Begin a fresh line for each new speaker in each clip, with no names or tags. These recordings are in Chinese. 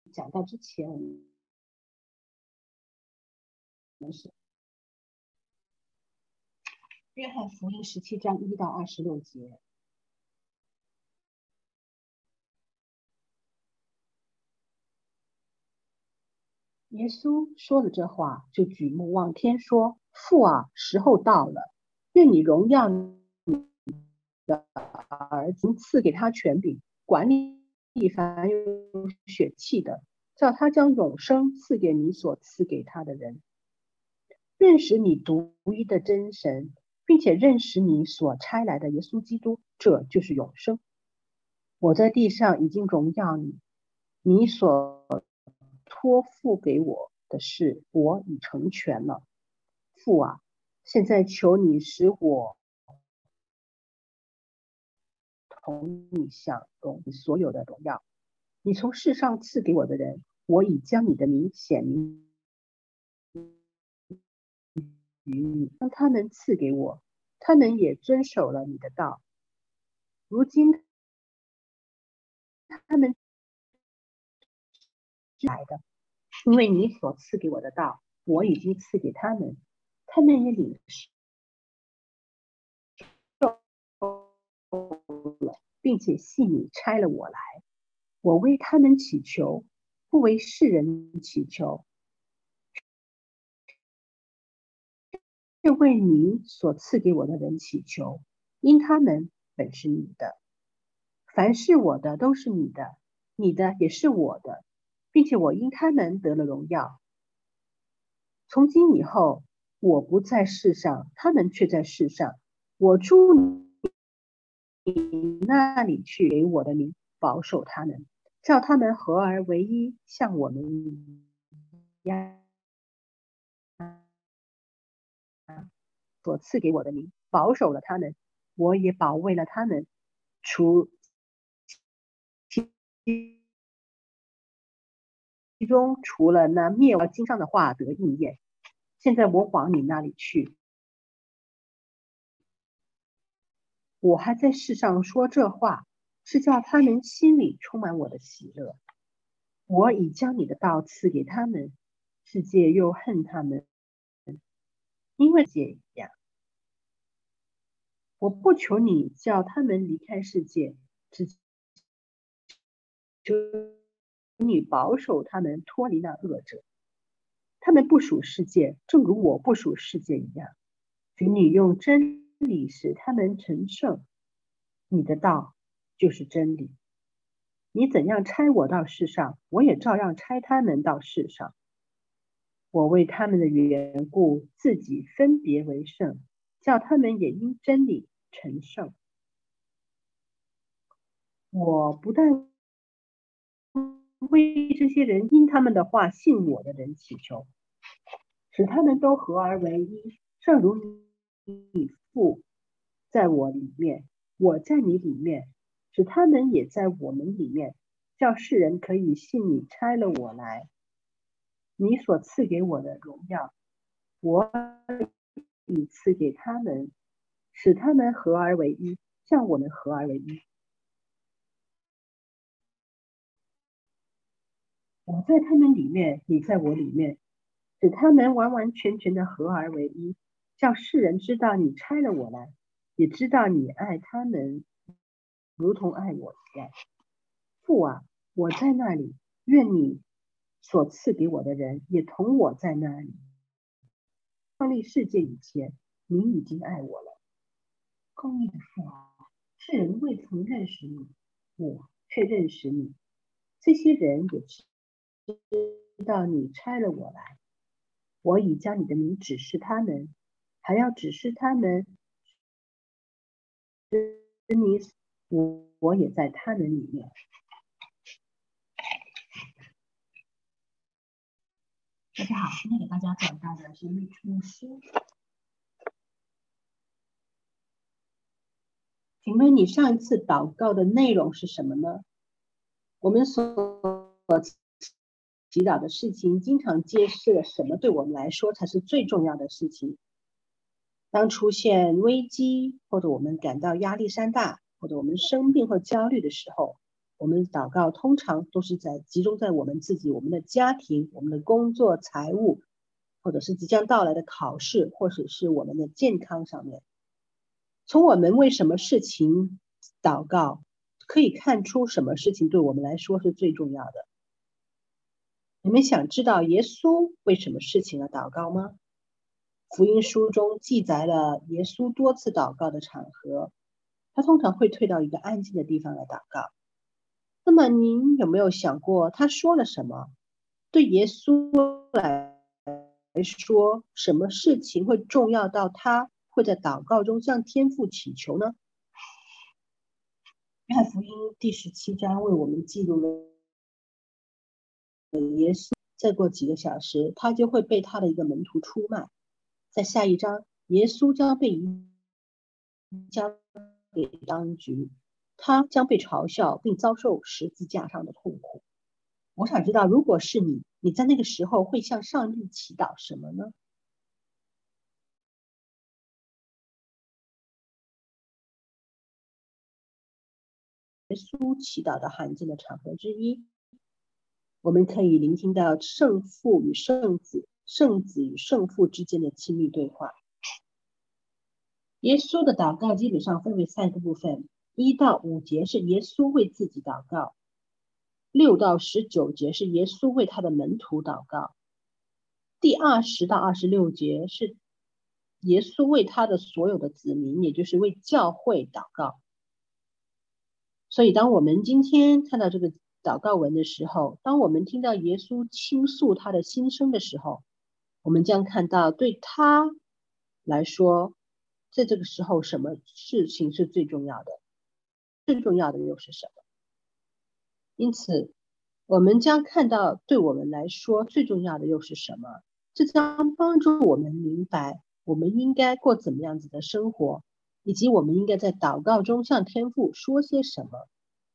讲到之前，我们是约翰福音17章1到26节。耶稣说了这话，就举目望天说：“父啊，时候到了，愿你荣耀你的儿子，赐给他权柄，管理凡有血气的，叫他将永生赐给你所赐给他的人。认识你独一的真神，并且认识你所差来的耶稣基督，这就是永生。我在地上已经荣耀你，你所托付给我的事，我已成全了。父啊，现在求你使我同你享荣所有的荣耀。你从世上赐给我的人，我已将你的名显明于你，让他们赐给我，他们也遵守了你的道。如今他们来的，因为你所赐给我的道，我已经赐给他们，他们也领受了，并且信你差了我来。我为他们祈求，不为世人祈求，是为你所赐给我的人祈求，因他们本是你的。凡是我的都是你的，你的也是我的，并且我因他们得了荣耀。从今以后，我不在世上，他们却在世上。我住你那里去，给我的名保守他们，叫他们合而为一，像我们一样。所赐给我的名保守了他们，我也保卫了他们。其中除了那灭亡经上的话得应验，现在我往你那里去，我还在世上说这话，是叫他们心里充满我的喜乐。我已将你的道赐给他们，世界又恨他们，因为世界一样。我不求你叫他们离开世界，只求你保守他们脱离那恶者。他们不属世界，正如我不属世界一样。求你用真理使他们成圣，你的道就是真理。你怎样差我到世上，我也照样差他们到世上。我为他们的缘故，自己分别为圣，叫他们也因真理成圣。我不但为这些人因他们的话信我的人祈求，使他们都合而为一，正如你父在我里面，我在你里面，使他们也在我们里面，叫世人可以信你差了我来。你所赐给我的荣耀，我已赐给他们，使他们合而为一，像我们合而为一。我在他们里面，你在我里面，使他们完完全全的合而为一，叫世人知道你差了我来，也知道你爱他们如同爱我一样。父啊，我在那里，愿你所赐给我的人也同我在那里。创立世界以前，你已经爱我了。公义的父啊，世人未曾认识你，我却认识你。这些人也知道你差了我来。我已将你的名指示他们，还要指示他们，我也在他们里面。大家好，今天给大家讲到的是律出书。请问你上一次祷告的内容是什么呢？我们所祈祷的事情，经常揭示了什么对我们来说才是最重要的事情。当出现危机，或者我们感到压力山大，或者我们生病或焦虑的时候， 我们祷告通常都是集中在我们自己、我们的家庭、我们的工作、财务，或者是即将到来的考试，或者是我们的健康上面。从我们为什么事情祷告，可以看出什么事情对我们来说是最重要的。你们想知道耶稣为什么事情而祷告吗？福音书中记载了耶稣多次祷告的场合，他通常会退到一个安静的地方来祷告。那么您有没有想过他说了什么？对耶稣来说，什么事情会重要到他会在祷告中向天父祈求呢？约翰福音第17章为我们记录了耶稣再过几个小时，他就会被他的一个门徒出卖。在下一章，耶稣将被交给当局，他将被嘲笑并遭受十字架上的痛苦。我想知道，如果是你，你在那个时候会向上帝祈祷什么呢？耶稣祈祷的罕见的场合之一，我们可以聆听到圣父与圣子、圣子与圣父之间的亲密对话。耶稣的祷告基本上分为3个部分，1到5节是耶稣为自己祷告，6到19节是耶稣为他的门徒祷告，第20到26节是耶稣为他的所有的子民，也就是为教会祷告。所以当我们今天看到这个祷告文的时候，当我们听到耶稣倾诉他的心声的时候，我们将看到对他来说，在这个时候什么事情是最重要的，最重要的又是什么？因此我们将看到对我们来说最重要的又是什么，这将帮助我们明白我们应该过怎么样子的生活，以及我们应该在祷告中向天父说些什么。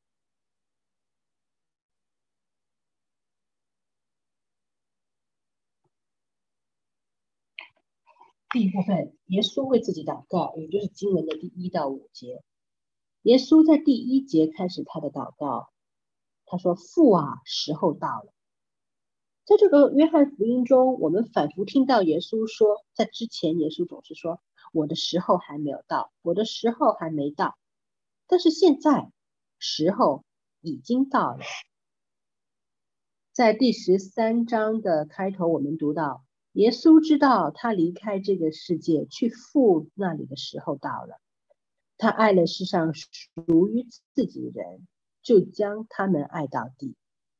第一部分，耶稣为自己祷告，也就是经文的第1到5节。耶稣在第1节开始他的祷告，他说：“父啊，时候到了。”在这个约翰福音中，我们反复听到耶稣说，在之前耶稣总是说：“我的时候还没有到，我的时候还没到。”但是现在时候已经到了。在第13章的开头，我们读到耶稣知道他离开这个世界去父那里的时候到了，他爱了世上属于自己的人，就将他们爱到底。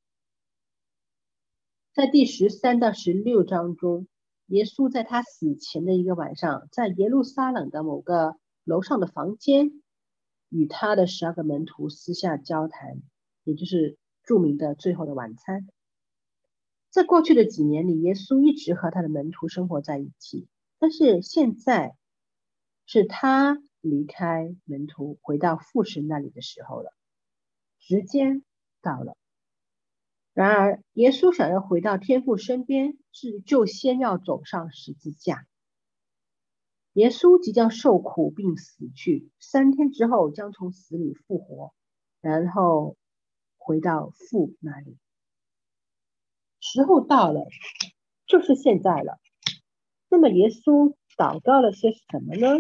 在第13到16章中，耶稣在他死前的一个晚上，在耶路撒冷的某个楼上的房间，与他的12个门徒私下交谈，也就是著名的最后的晚餐。在过去的几年里，耶稣一直和他的门徒生活在一起，但是现在是他离开门徒回到父神那里的时候了，时间到了。然而耶稣想要回到天父身边，就先要走上十字架。耶稣即将受苦并死去，3天之后将从死里复活，然后回到父那里。时候到了，就是现在了。那么耶稣祷告了些什么呢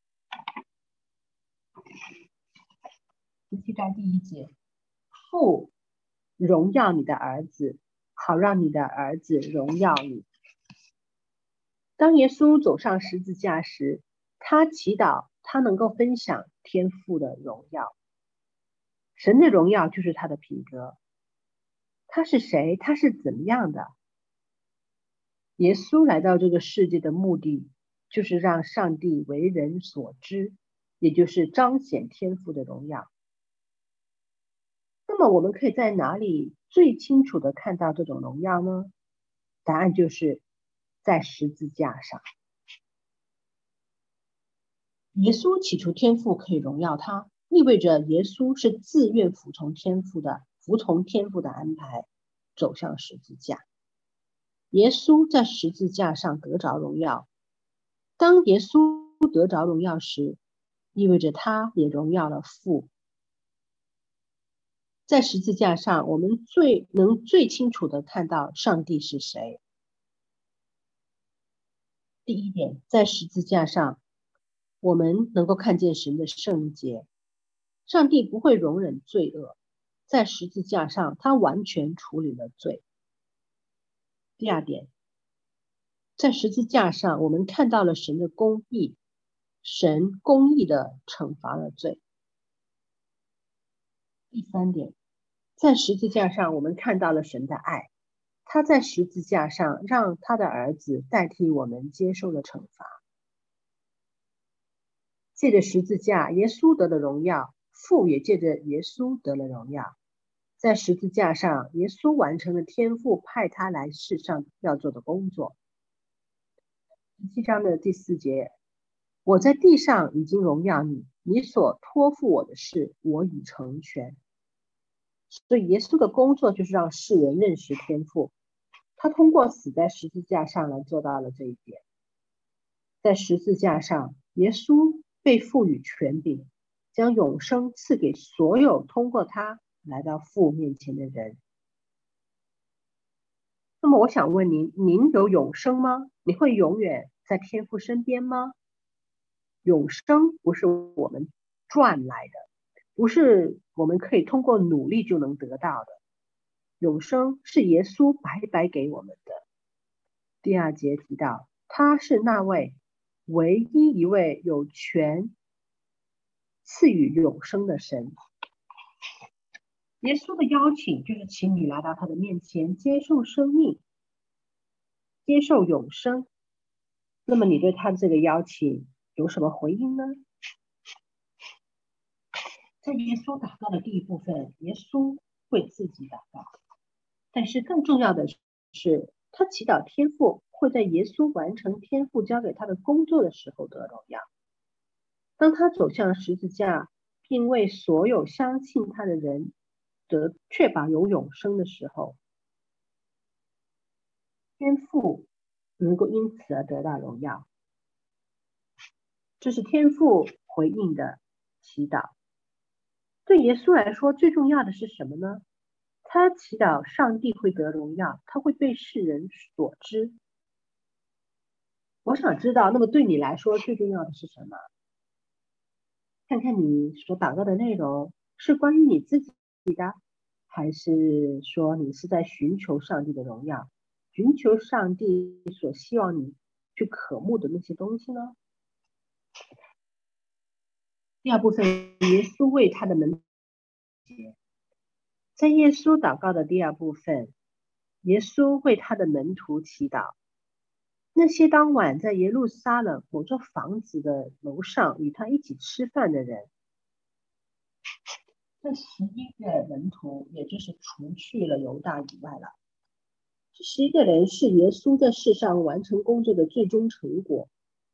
？17章第1节，父，荣耀你的儿子，好让你的儿子荣耀你。当耶稣走上十字架时，他祈祷他能够分享天父的荣耀。神的荣耀就是他的品格。他是谁？他是怎么样的？耶稣来到这个世界的目的，就是让上帝为人所知，也就是彰显天父的荣耀。那么我们可以在哪里最清楚地看到这种荣耀呢？答案就是在十字架上。耶稣祈求天父可以荣耀他，意味着耶稣是自愿服从天父的安排，走向十字架。耶稣在十字架上得着荣耀。当耶稣得着荣耀时，意味着他也荣耀了父。 在十字架上，我们最清楚的看到上帝是谁。第一点，在十字架上，我们能够看见神的圣洁，上帝不会容忍罪恶，在十字架上，他完全处理了罪。第二点，在十字架上，我们看到了神的公义，神公义的惩罚了罪。第三点，在十字架上，我们看到了神的爱，他在十字架上让他的儿子代替我们接受了惩罚。借着十字架，耶稣得了荣耀，父也借着耶稣得了荣耀。在十字架上，耶稣完成了天父派他来世上要做的工作。17章的第4节，我在地上已经荣耀你，你所托付我的事，我已成全。所以耶稣的工作就是让世人认识天父，他通过死在十字架上来做到了这一点。在十字架上，耶稣被赋予权柄，将永生赐给所有通过他来到父面前的人。那么我想问您，您有永生吗？你会永远在天父身边吗？永生不是我们赚来的，不是我们可以通过努力就能得到的。永生是耶稣白白给我们的。第2节提到，他是那位唯一一位有权赐予永生的神。耶稣的邀请就是请你来到他的面前，接受生命，接受永生。那么你对他的这个邀请有什么回应呢？在耶稣祷告的第一部分，耶稣会自己祷告，但是更重要的是，他祈祷天父会在耶稣完成天父交给他的工作的时候得荣耀。当他走向十字架，并为所有相信他的人确保有永生的时候，天父能够因此而得到荣耀。这是天父回应的祈祷。对耶稣来说，最重要的是什么呢？他祈祷上帝会得荣耀，他会被世人所知。我想知道，那么对你来说最重要的是什么？看看你所祷告的内容是关于你自己的，还是说你是在寻求上帝的荣耀，寻求上帝所希望你去渴慕的那些东西呢？第2部分，耶稣为他的门徒，在耶稣祷告的第2部分，耶稣为他的门徒祈祷。那些当晚在耶路撒冷某座房子的楼上与他一起吃饭的人，这11个门徒，也就是除去了犹大以外了。这11个人是耶稣在世上完成工作的最终成果，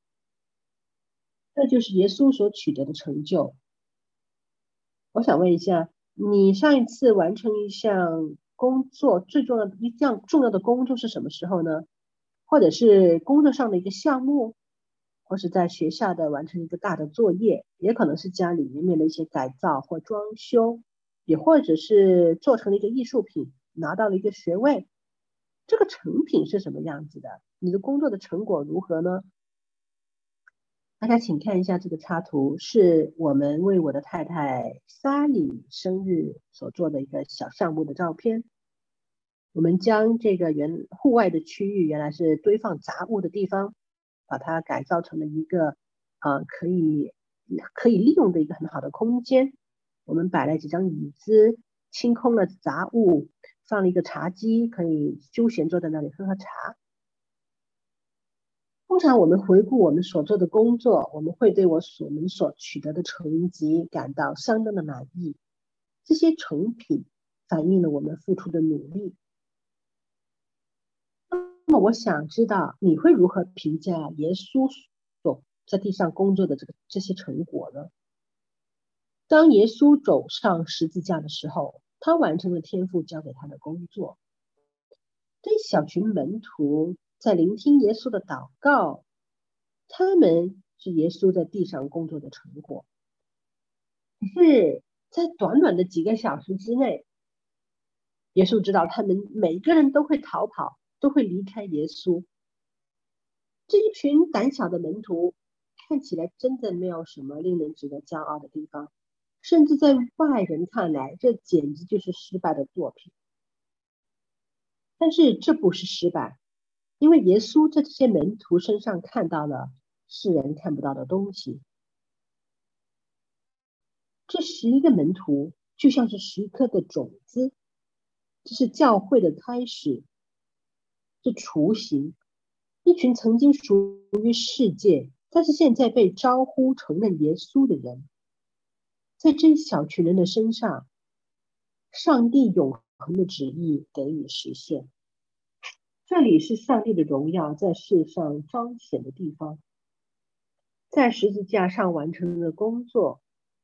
这就是耶稣所取得的成就。我想问一下，你上一次完成一项工作一项重要的工作是什么时候呢？或者是工作上的一个项目，或是在学校的完成一个大的作业，也可能是家里面的一些改造或装修，也或者是做成了一个艺术品，拿到了一个学位。这个成品是什么样子的？你的工作的成果如何呢？大家请看一下这个插图，是我们为我的太太莎莉生日所做的一个小项目的照片。我们将这个户外的区域原来是堆放杂物的地方，把它改造成了一个可以利用的一个很好的空间。我们摆了几张椅子，清空了杂物，放了一个茶几，可以休闲坐在那里喝喝茶。通常我们回顾我们所做的工作，我们会对我们所取得的成绩感到相当的满意。这些成品反映了我们付出的努力。那么我想知道你会如何评价耶稣所在地上工作的这些成果呢？当耶稣走上十字架的时候，他完成了天父交给他的工作。这一小群门徒在聆听耶稣的祷告，他们是耶稣在地上工作的成果。可是在短短的几个小时之内，耶稣知道他们每个人都会逃跑，都会离开耶稣。这一群胆小的门徒看起来真的没有什么令人值得骄傲的地方，甚至在外人看来，这简直就是失败的作品。但是这不是失败，因为耶稣在这些门徒身上看到了世人看不到的东西。这11个门徒就像是10颗的种子，这是教会的开始，这雏形，一群曾经属于世界，但是现在被招呼承认耶稣的人，在这一小群人的身上，上帝永恒的旨意得以实现。这里是上帝的荣耀在世上彰显的地方，在十字架上完成的工作。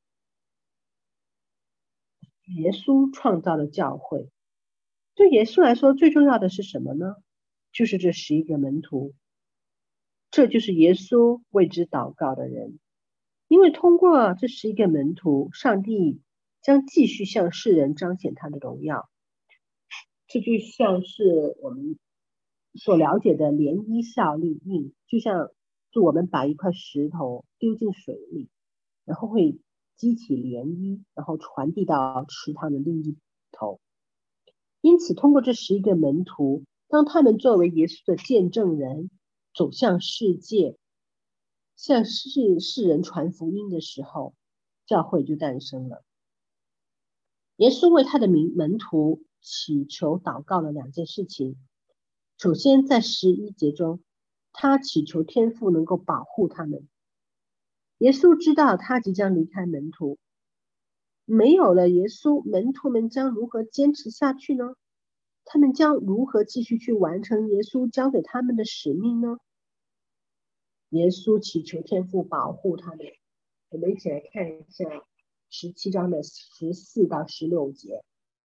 耶稣创造了教会，对耶稣来说最重要的是什么呢？就是这11个门徒，这就是耶稣为之祷告的人。因为通过这11个门徒，上帝将继续向世人彰显他的荣耀。这就像是我们所了解的涟漪效应，就像是我们把一块石头丢进水里，然后会激起涟漪，然后传递到池塘的另一头。因此，通过这11个门徒，当他们作为耶稣的见证人走向世界，向世人传福音的时候，教会就诞生了。耶稣为他的门徒祈求祷告了2件事情。首先，在11节中，他祈求天父能够保护他们。耶稣知道他即将离开门徒，没有了耶稣，门徒们将如何坚持下去呢？他们将如何继续去完成耶稣交给他们的使命呢？耶稣祈求天父保护他们。我们一起来看一下17章的14到16节。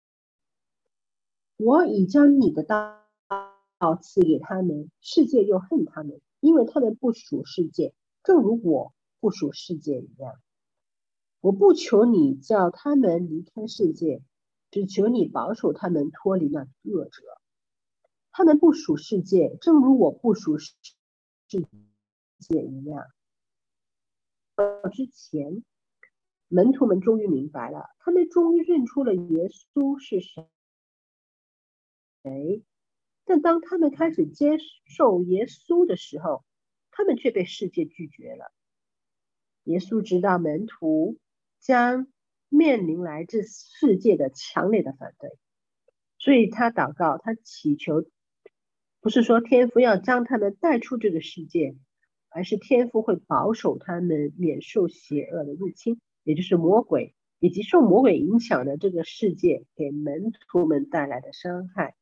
我已将你的道赐给他们，世界又恨他们，因为他们不属世界，正如我不属世界一样。我不求你叫他们离开世界，只求你保守他们脱离那恶者。他们不属世界，正如我不属世界一样。之前，门徒们终于明白了，他们终于认出了耶稣是谁。但当他们开始接受耶稣的时候，他们却被世界拒绝了。耶稣知道门徒将面临来自世界的强烈的反对，所以他祷告，他祈求，不是说天父要将他们带出这个世界，而是天父会保守他们免受邪恶的入侵，也就是魔鬼以及受魔鬼影响的这个世界给门徒们带来的伤害。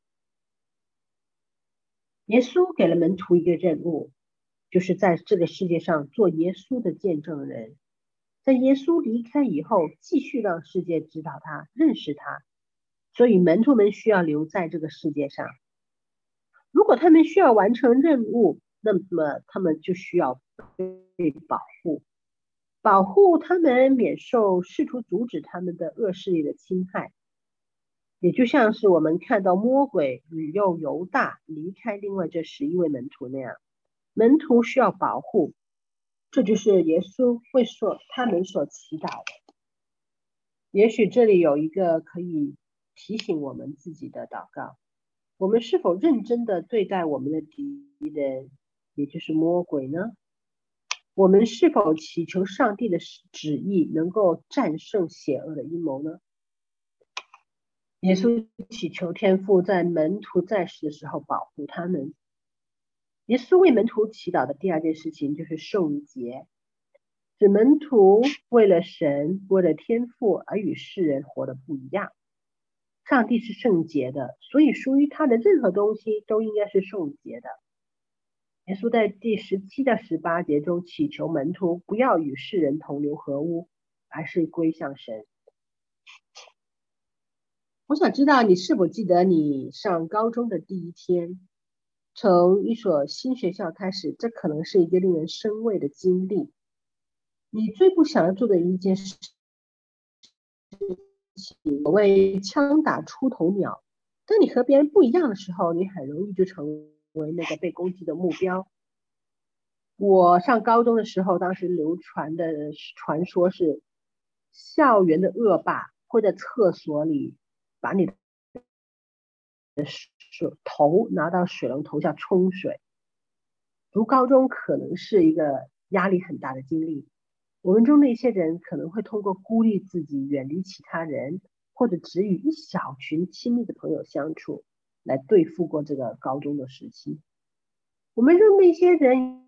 耶稣给了门徒一个任务，就是在这个世界上做耶稣的见证人。在耶稣离开以后，继续让世界知道他，认识他。所以门徒们需要留在这个世界上。如果他们需要完成任务，那么他们就需要被保护，保护他们免受试图阻止他们的恶势力的侵害。也就像是我们看到魔鬼引诱犹大离开另外这11位门徒那样，门徒需要保护，这就是耶稣为他们所祈祷的。也许这里有一个可以提醒我们自己的祷告：我们是否认真的对待我们的敌人，也就是魔鬼呢？我们是否祈求上帝的旨意能够战胜邪恶的阴谋呢？耶稣祈求天父在门徒在世的时候保护他们。耶稣为门徒祈祷的第2件事情就是圣洁，使门徒为了神，为了天父而与世人活得不一样。上帝是圣洁的，所以属于他的任何东西都应该是圣洁的。耶稣在第17到18节中祈求门徒不要与世人同流合污，而是归向神。我想知道你是否记得你上高中的第1天，从一所新学校开始，这可能是一个令人生畏的经历。你最不想要做的一件事情，所谓枪打出头鸟。当你和别人不一样的时候，你很容易就成为那个被攻击的目标。我上高中的时候，当时流传的传说是，校园的恶霸会在厕所里把你的头拿到水龙头下冲水。读高中可能是一个压力很大的经历，我们中的一些人可能会通过孤立自己、远离其他人，或者只与一小群亲密的朋友相处，来对付过这个高中的时期。我们让那些人，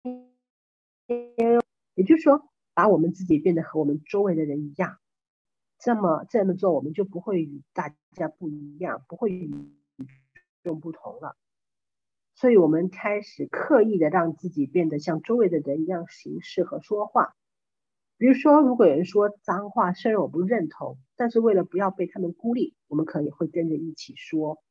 也就是说，把我们自己变得和我们周围的人一样，这么做，我们就不会与大家不一样，不会与众不同了。所以我们开始刻意的让自己变得像周围的人一样行事和说话。比如说，如果有人说脏话，虽然我不认同，但是为了不要被他们孤立，我们可能会跟着一起说。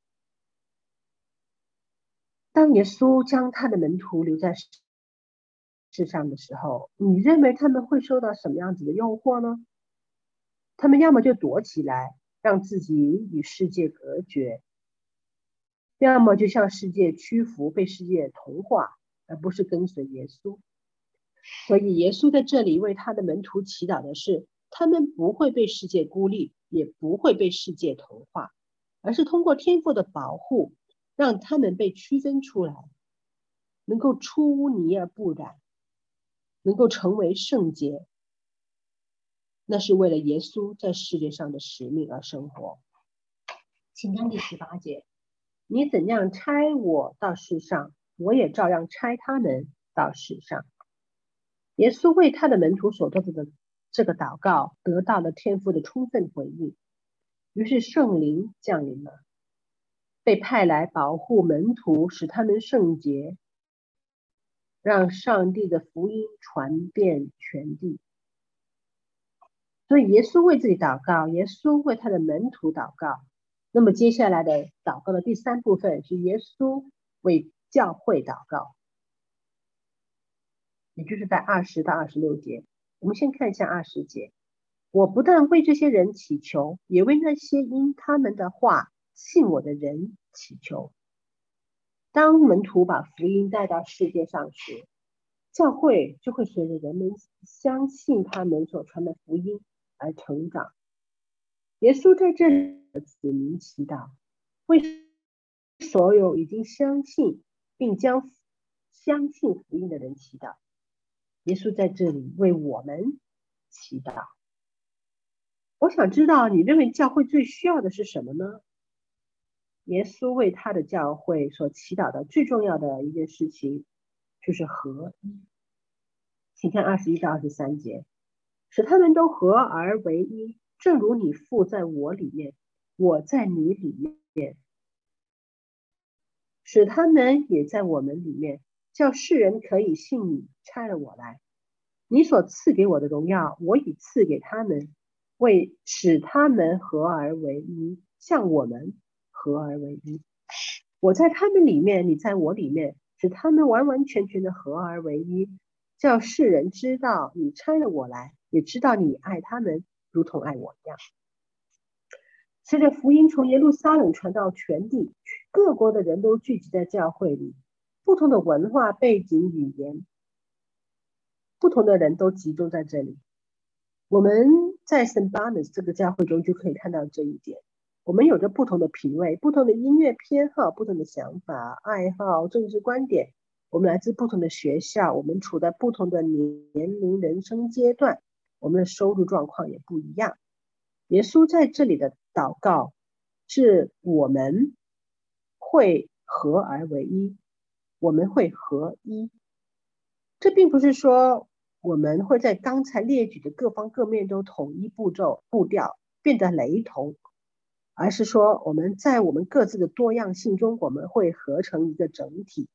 当耶稣将他的门徒留在世上的时候，你认为他们会受到什么样子的诱惑呢？他们要么就躲起来，让自己与世界隔绝，要么就向世界屈服，被世界同化，而不是跟随耶稣。所以耶稣在这里为他的门徒祈祷的是，他们不会被世界孤立，也不会被世界同化，而是通过天父的保护，让他们被区分出来，能够出污泥而不染，能够成为圣洁。那是为了耶稣在世界上的使命而生活。请看第18节，你怎样差我到世上，我也照样差他们到世上。耶稣为他的门徒所做的这个祷告得到了天父的充分回应，于是圣灵降临了，被派来保护门徒，使他们圣洁，让上帝的福音传遍全地。所以耶稣为自己祷告，耶稣为他的门徒祷告。那么接下来的祷告的第3部分是耶稣为教会祷告，也就是在20到26节。我们先看一下20节。我不但为这些人祈求，也为那些因他们的话信我的人祈求。当门徒把福音带到世界上时，教会就会随着人们相信他们所传的福音而成长。耶稣在这里的子民祈祷，为所有已经相信并将相信福音的人祈祷。耶稣在这里为我们祈祷。我想知道你认为教会最需要的是什么呢？耶稣为他的教会所祈祷的最重要的一件事情就是合一。请看21到23节，使他们都合而为一，正如你父在我里面，我在你里面，使他们也在我们里面，叫世人可以信你差了我来。你所赐给我的荣耀，我已赐给他们，为使他们合而为一，像我们合而为一。我在他们里面，你在我里面，使他们完完全全的合而为一，叫世人知道你差了我来，也知道你爱他们如同爱我一样。随着福音从耶路撒冷传到全地，各国的人都聚集在教会里，不同的文化背景、语言，不同的人都集中在这里。我们在圣巴纳这个教会中就可以看到这一点。我们有着不同的品味、不同的音乐偏好、不同的想法、爱好、政治观点。我们来自不同的学校，我们处在不同的年龄、人生阶段，我们的收入状况也不一样。耶稣在这里的祷告是我们会合而为一，我们会合一。这并不是说我们会在刚才列举的各方各面都统一步调，变得雷同，而是说我们在我们各自的多样性中，我们会合成一个整体。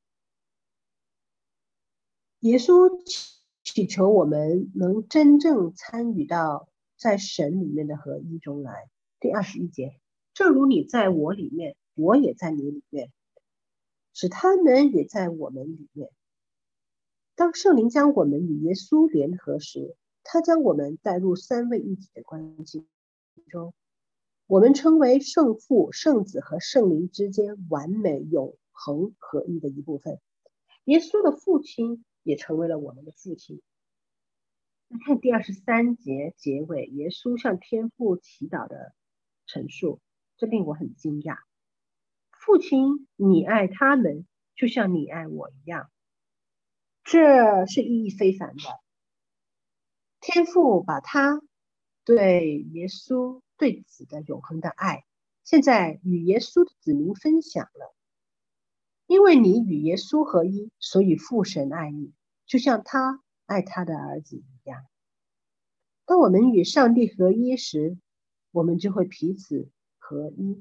耶稣祈求我们能真正参与到在神里面的合一中来。第21节，正如你在我里面，我也在你里面，使他们也在我们里面。当圣灵将我们与耶稣联合时，他将我们带入三位一体的关系中，我们成为圣父、圣子和圣灵之间完美永恒合一的一部分。耶稣的父亲也成为了我们的父亲。来看第23节结尾，耶稣向天父祈祷的陈述，这令我很惊讶。父亲，你爱他们，就像你爱我一样。这是意义非凡的。天父把他对耶稣对子的永恒的爱，现在与耶稣的子民分享了。因为你与耶稣合一，所以父神爱你，就像他爱他的儿子一样。当我们与上帝合一时，我们就会彼此合一。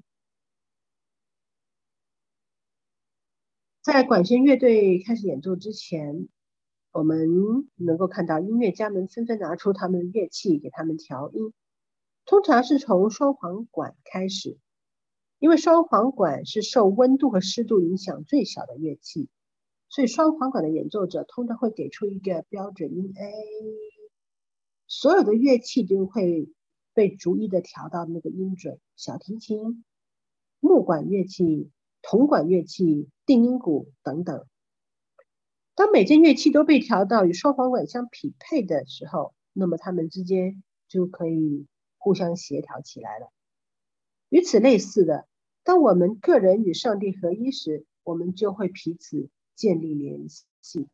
在管弦乐队开始演奏之前，我们能够看到音乐家们纷纷拿出他们的乐器给他们调音，通常是从双簧管开始，因为双簧管是受温度和湿度影响最小的乐器，所以双簧管的演奏者通常会给出一个标准音 A， 所有的乐器就会被逐一的调到那个音准，小提琴、木管乐器、铜管乐器、定音鼓等等。当每件乐器都被调到与双簧管相匹配的时候，那么它们之间就可以互相协调起来了。与此类似的，当我们个人与上帝合一时，我们就会彼此建立联系。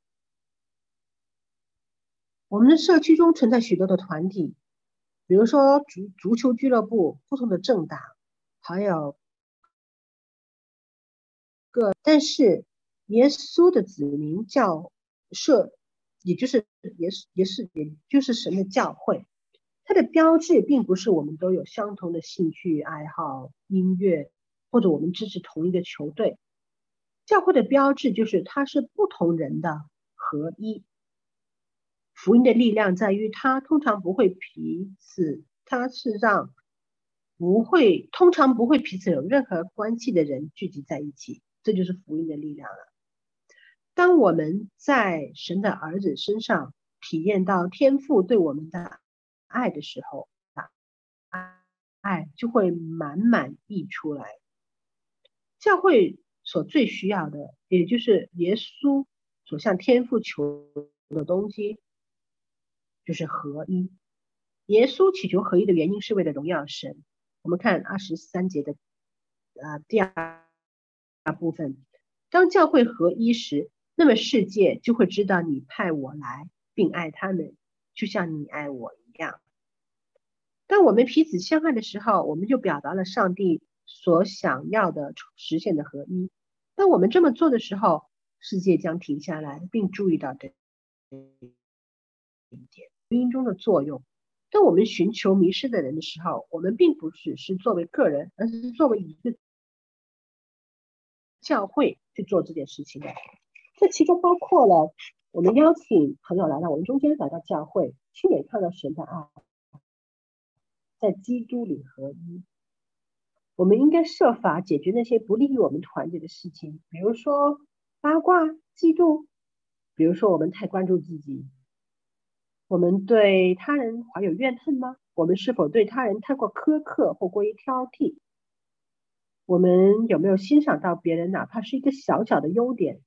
我们的社区中存在许多的团体，比如说足球俱乐部、不同的政党，还有但是耶稣的子民教社，也就是神的教会，它的标志并不是我们都有相同的兴趣爱好、音乐，或者我们支持同一个球队。教会的标志就是它是不同人的合一。福音的力量在于它通常不会彼此，通常不会彼此有任何关系的人聚集在一起，这就是福音的力量了。当我们在神的儿子身上体验到天父对我们的爱的时候，爱就会满满溢出来。教会所最需要的，也就是耶稣所向天父求的东西，就是合一。耶稣祈求合一的原因是为了荣耀神。我们看23节的第二部分，当教会合一时，那么世界就会知道你派我来，并爱他们，就像你爱我一样。当我们彼此相爱的时候，我们就表达了上帝所想要的实现的合一。当我们这么做的时候，世界将停下来，并注意到这一点福音中的作用。当我们寻求迷失的人的时候，我们并不只是作为个人，而是作为一个教会去做这件事情的。这其中包括了我们邀请朋友来到我们中间，来到教会，亲眼看到神的爱，在基督里合一。我们应该设法解决那些不利于我们团结的事情，比如说八卦、嫉妒，比如说我们太关注自己。我们对他人怀有怨恨吗？我们是否对他人太过苛刻或过于挑剔？我们有没有欣赏到别人哪怕是一个小小的优点？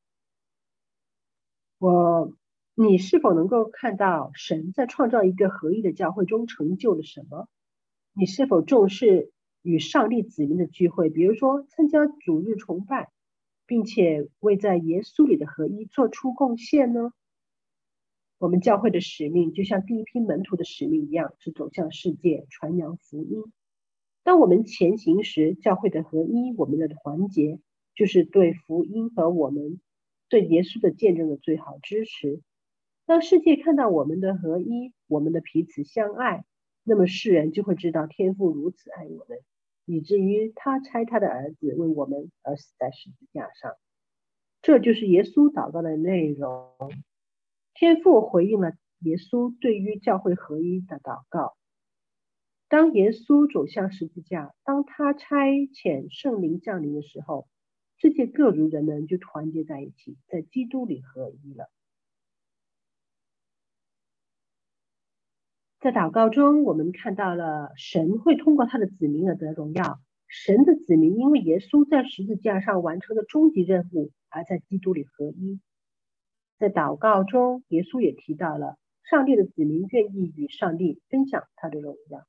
你是否能够看到神在创造一个合一的教会中成就了什么？你是否重视与上帝子民的聚会，比如说参加主日崇拜，并且为在耶稣里的合一做出贡献呢？我们教会的使命就像第一批门徒的使命一样，是走向世界，传扬福音。当我们前行时，教会的合一，我们的团结，就是对福音和我们对耶稣的见证的最好支持。当世界看到我们的合一，我们的彼此相爱，那么世人就会知道天父如此爱我们，以至于他差他的儿子为我们而死在十字架上。这就是耶稣祷告的内容。天父回应了耶稣对于教会合一的祷告。当耶稣走向十字架，当他差遣圣灵降临的时候，世界各族人们就团结在一起，在基督里合一了。 在祷告中，我们看到了神会通过他的子民而得荣耀。神的子民因为耶稣在十字架上完成的终极任务，而在基督里合一。在祷告中，耶稣也提到了上帝的子民愿意与上帝分享他的荣耀。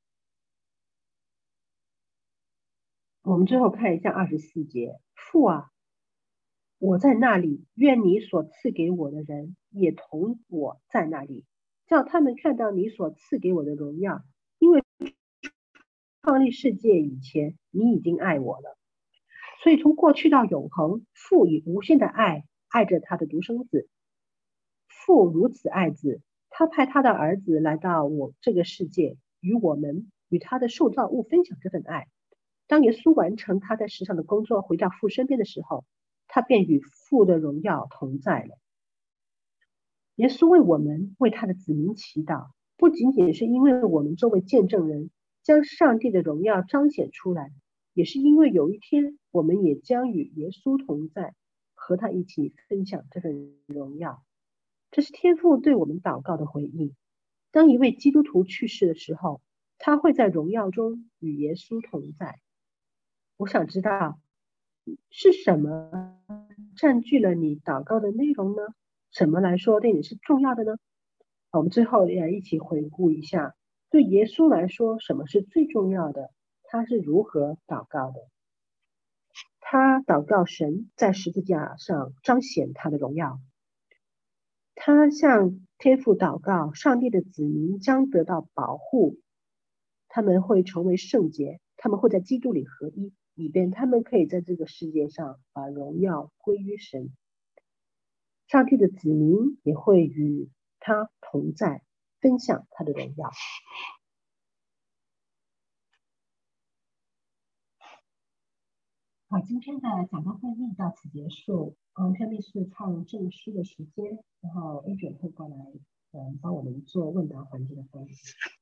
我们最后看一下24节，父啊，我在那里，愿你所赐给我的人也同我在那里，叫他们看到你所赐给我的荣耀，因为创立世界以前，你已经爱我了。所以从过去到永恒，父以无限的爱爱着他的独生子。父如此爱子，他派他的儿子来到我这个世界，与他的受造物分享这份爱。当耶稣完成他在世上的工作，回到父身边的时候，他便与父的荣耀同在了。耶稣为我们为他的子民祈祷，不仅仅是因为我们作为见证人将上帝的荣耀彰显出来，也是因为有一天我们也将与耶稣同在，和他一起分享这份荣耀。这是天父对我们祷告的回应。当一位基督徒去世的时候，他会在荣耀中与耶稣同在。我想知道是什么占据了你祷告的内容呢？什么来说对你是重要的呢？我们最后也一起回顾一下，对耶稣来说，什么是最重要的？他是如何祷告的？他祷告神在十字架上彰显他的荣耀。他向天父祷告，上帝的子民将得到保护，他们会成为圣洁，他们会在基督里合一，以便他们可以在这个世界上把荣耀归于神。上帝的子民也会与他同在，分享他的荣耀。好，今天的讲道会议到此结束。下面是唱正诗的时间，然后 Adrian 会过来，帮我们做问答环节的翻译。